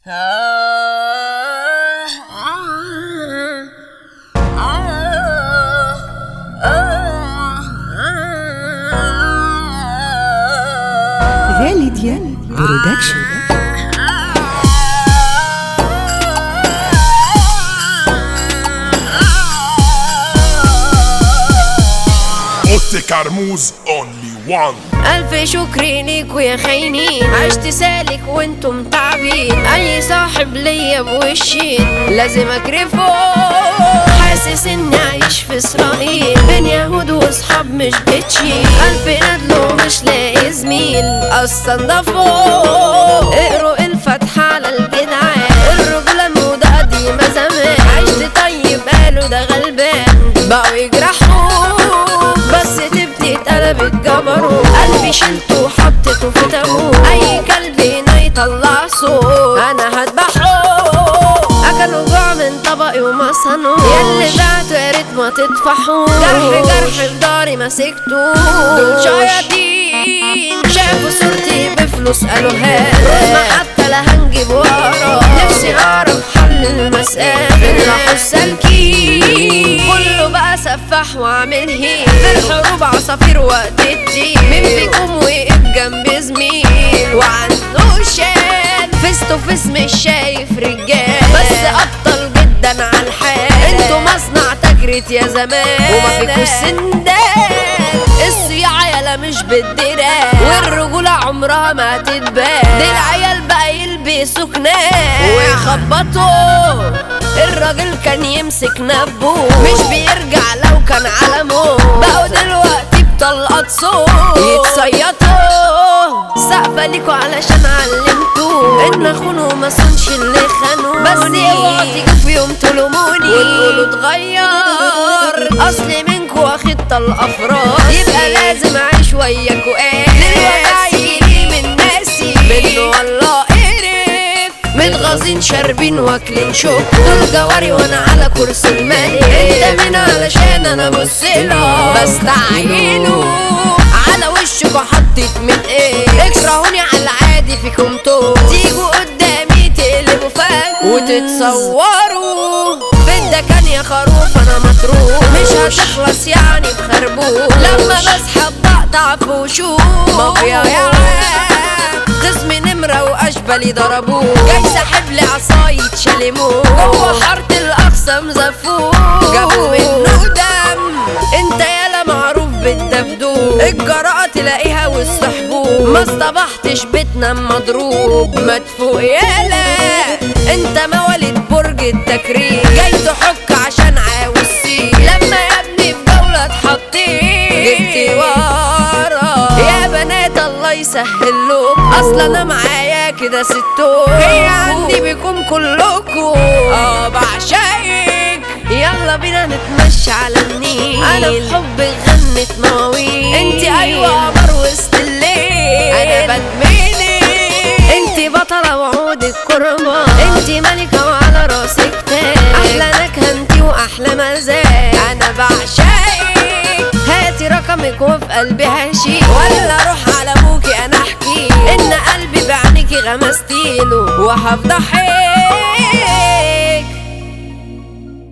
غاليديا برودكشن. اوتي كرموز only one. ألف شكر ليكوا يا خاينين، عشت سالك وانتم تعبين. أي صاحب ليا بوشين لازم أكرفه، حاسس إني عايش في إسرائيل بين يهود وصحاب مش بتشيل. ألف ندلو مش لاقي زميل أستنضفه، اقروا الفتحة على الجدعان. الرجولة الموضة قديمة زمان، عشت طيب قالوا ده غلبان بقوا يجرحوا، بس تبتي اتقلبت جبروت. قلبي شلته وحطيته في تابوت، اي كلب هنا يطلع صوت انا هذبحه. اكلوا جوع من طبقي وما صنوش، ياللي بعتوا يا ريت ما تطفحوش. جرح في داري مسكته، دول شياطين شافوا صورتي بفلوس قالوا هات، حتى لا هنجيب ورا. نفسي اعرف حل المسألة، راحوا السالكين كله بقى سفاح وعامل هين. في الحروب عصافير وقت الدين، مين فيكم وقف جنب زميل وعنده شان؟ فيس تو فيس مش شايف رجال، بس ابطل جدا على الحال. انتوا مصنع تجريت يا زمان وما فيكوا السندان. الصياعة يالا مش بالدراع، والرجولة عمرها ما تتبان. دي العيال بقى يلبسوا كنان ويخبطوا، الراجل كان يمسك نبو مش بيرجع لو كان على موت. بقوا دلوقتي بطلقات صوت يتصيطوا. سقفة ليكوا علشان علمتوا ان اخونوا ما صنش اللي خانوا، بس اوعوا تيجوا في يوم تلوموني وتقولوا اتغير. اصلي منكوا واخد طلقة فراس، يبقى لازم اعيش وياكوا للوجع يجيلي من ناسي منه والله قرف. متغاظين شاربين واكلين شوك، دول جواري وانا على كرسي المالك. انت مين علشان انا بصيلك بستعينه؟ على وشك وحطيت من ايه، اكرهوني على العادي فيكم تو. تيجوا قدامي تقلبوا فم وتتصوروا، فدا كان يا خروف انا مطروح مش هتخلص يعني بخربوش. لما بسحب بقطع في وشوش مافيا يا خصمي نمرة واشبالي ضربوه، جاي ساحب لي عصاية شالموه. جوه حارة الاقصى مزفوه جابوا منه دم، انت يالا معروف بالدبدوب. الجراءة تلاقيها والصحبوب، ما اصطبحتش بيتنا مضروب مدفوق يالا. انت مواليد برج التكريم، جاي تحك عشان عاوز سيب. لما يا ابني في جولة اتحطيت جبتي ورا يا بنات الله يسهلوك، اصلا انا معايا كده ستوك. هي عندي بيكم كلكم بعشقك، يلا بينا نتمشى على النيل. انا في حبك غنت مواويل، انتي ايوه قمر وسط الليل انا بدمني. انتي بطلة وعودك كرمة، انتي ملكة وعلى راسك تاج. احلى نكهة انتي واحلى مزاج، انا بعشقك. هاتي رقمك وفي قلبي هشيل، ولا اروح على ابوكي انا احكي ان قلبي بعينيكي غمستيله وهفضحك.